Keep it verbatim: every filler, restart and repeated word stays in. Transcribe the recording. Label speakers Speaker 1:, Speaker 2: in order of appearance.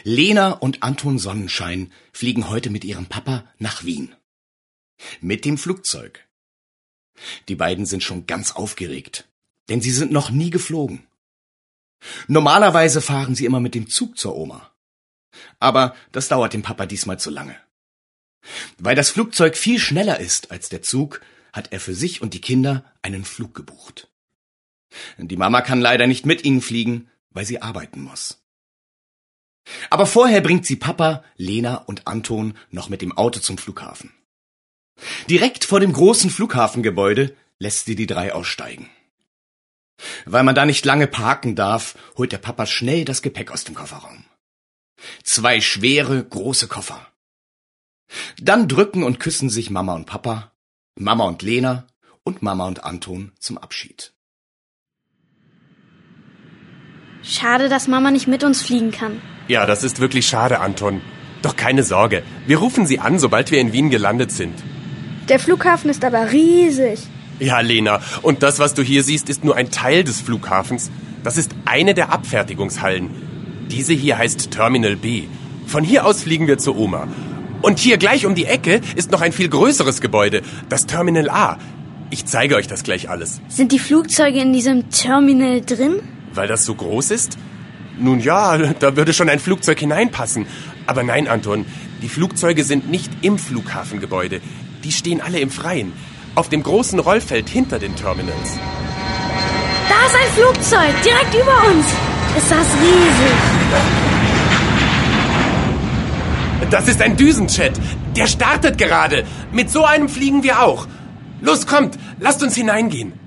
Speaker 1: Lena und Anton Sonnenschein fliegen heute mit ihrem Papa nach Wien. Mit dem Flugzeug. Die beiden sind schon ganz aufgeregt, denn sie sind noch nie geflogen. Normalerweise fahren sie immer mit dem Zug zur Oma. Aber das dauert dem Papa diesmal zu lange. Weil das Flugzeug viel schneller ist als der Zug, hat er für sich und die Kinder einen Flug gebucht. Die Mama kann leider nicht mit ihnen fliegen, weil sie arbeiten muss. Aber vorher bringt sie Papa, Lena und Anton noch mit dem Auto zum Flughafen. Direkt vor dem großen Flughafengebäude lässt sie die drei aussteigen. Weil man da nicht lange parken darf, holt der Papa schnell das Gepäck aus dem Kofferraum. Zwei schwere, große Koffer. Dann drücken und küssen sich Mama und Papa, Mama und Lena und Mama und Anton zum Abschied.
Speaker 2: Schade, dass Mama nicht mit uns fliegen kann.
Speaker 3: Ja, das ist wirklich schade, Anton. Doch keine Sorge, wir rufen sie an, sobald wir in Wien gelandet sind.
Speaker 4: Der Flughafen ist aber riesig.
Speaker 3: Ja, Lena, und das, was du hier siehst, ist nur ein Teil des Flughafens. Das ist eine der Abfertigungshallen. Diese hier heißt Terminal B. Von hier aus fliegen wir zur Oma. Und hier gleich um die Ecke ist noch ein viel größeres Gebäude, das Terminal A. Ich zeige euch das gleich alles.
Speaker 2: Sind die Flugzeuge in diesem Terminal drin?
Speaker 3: Weil das so groß ist? Nun ja, da würde schon ein Flugzeug hineinpassen. Aber nein, Anton, die Flugzeuge sind nicht im Flughafengebäude. Die stehen alle im Freien, auf dem großen Rollfeld hinter den Terminals.
Speaker 2: Da ist ein Flugzeug, direkt über uns. Ist das riesig.
Speaker 3: Das ist ein Düsenjet. Der startet gerade. Mit so einem fliegen wir auch. Los, kommt, lasst uns hineingehen.